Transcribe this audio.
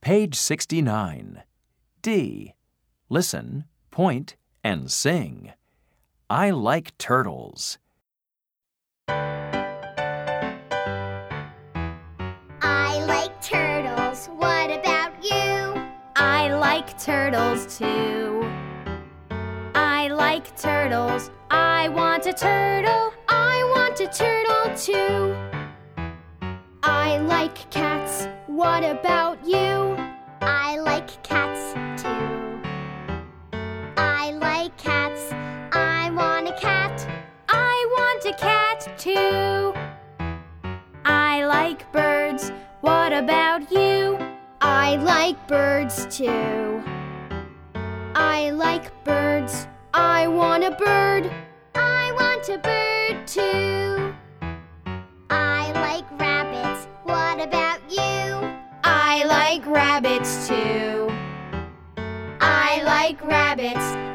Page 69. D. Listen, point, and sing. I like turtles. I like turtles. What about you? I like turtles too. I like turtles. I want a turtle. I want a turtle too. I like cats. What about you? I like cats too. I like cats. I want a cat. I want a cat too. I like birds. What about you? I like birds too. I like birds. I want a bird. I want a bird too. I like rabbits. What about you? I like rabbits too. I like rabbits.